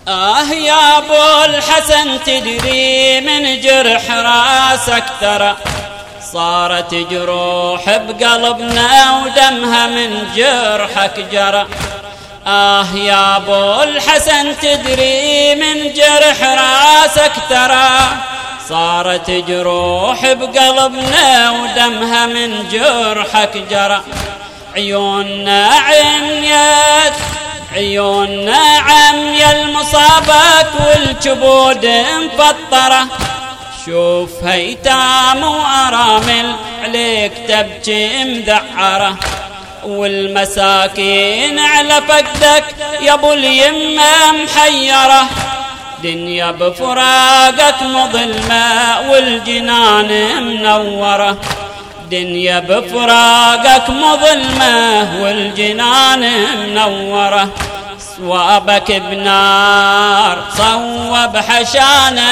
يا ابو الحسن تدري من جرح راسك ترى صارت جروح بقلبنا ودمها من جرحك جرى. يا ابو الحسن تدري من جرح راسك ترى صارت جروح بقلبنا ودمها من جرحك جرى. عيوننا عميت عيوننا عمي المصابك والجبود مفطرة شوف هيتام وأرامل عليك تبكي مذعرة والمساكين على فقدك يا ابو اليمة محيرة. دنيا بفراقك مظلمة والجنان منورة دنيا بفراقك مظلمة والجنان منورة. صوابك بنار صوب حشانة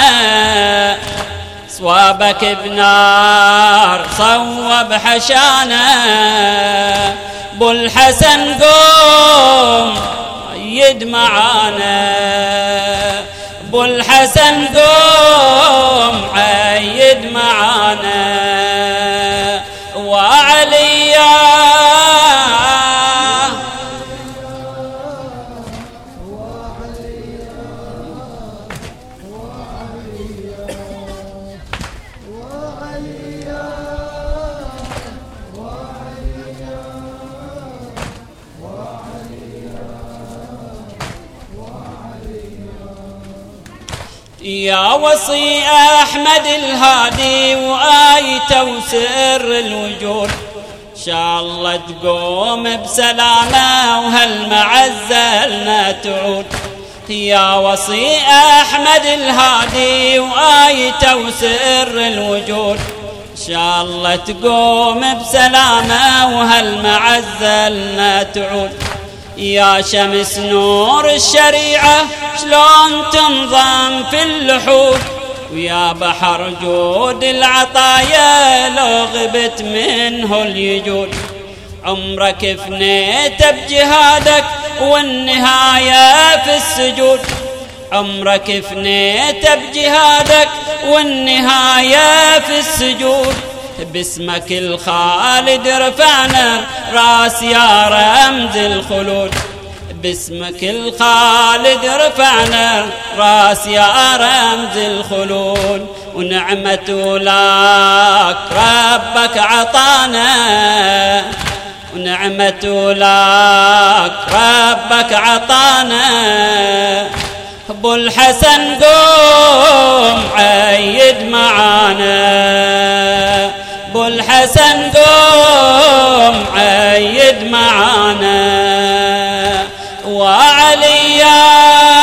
صوابك بنار صوب حشانة. ابو الحسن قوم عيد معانا ابو الحسن قوم عيد معانا. وعليا يا وصي أحمد الهادي وآيته وسر الوجود شاء الله تقوم بسلامة وهالمعزة لنا تعود. يا وصي أحمد الهادي وآيته وسر الوجود شاء الله تقوم بسلامة وهالمعزة لنا تعود. يا شمس نور الشريعة شلون تنظم في اللحود ويا بحر جود العطايا لو غبت منه اليجود. عمرك فنيت بجهادك والنهاية في السجود عمرك فنيت بجهادك والنهاية في السجود. باسمك الخالد رفعنا راس يا رمز الخلود باسمك الخالد رفعنا راس يا رمز الخلود. ونعمة لك ربك عطانا ونعمة لك ربك عطانا. ابو الحسن قوم عيد معانا ابو الحسن قوم عيد معانا. وعليا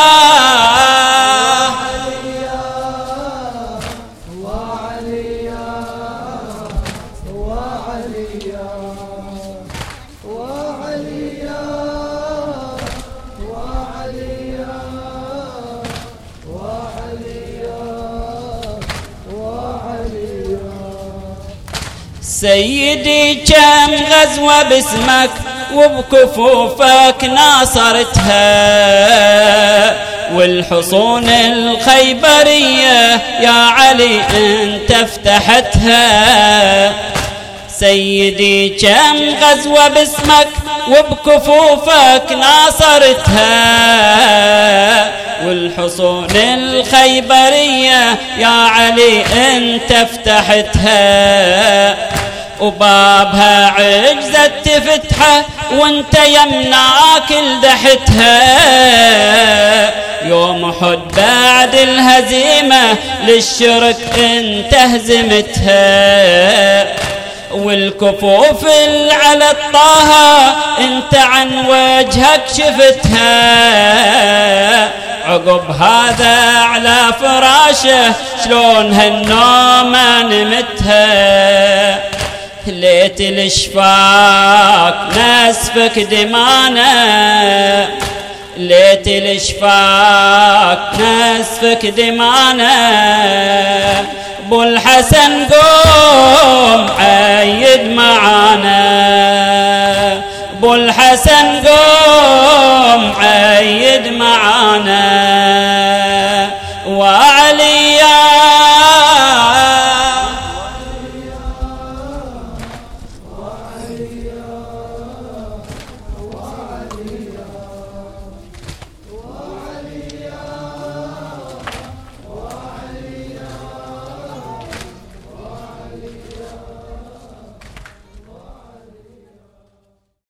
سيدي كم غزوة باسمك وبكفوفك ناصرتها والحصون الخيبرية يا علي انت فتحتها. سيدي كم غزوة باسمك وبكفوفك ناصرتها والحصون الخيبرية يا علي انت فتحتها. وبابها عجزت تفتحه وانت يمناك لدحتها. يوم احد بعد الهزيمة للشرك انت هزمتها. والكفوف على الطه انت عن وجهك شفتها. عقب هذا على فراشه شلون هالنومة نمتها. ليت الاشفاق نسفك دمانا ليت الاشفاق نسفك دمانا. ابو الحسن قوم عيد معانا ابو الحسن قوم عيد معانا.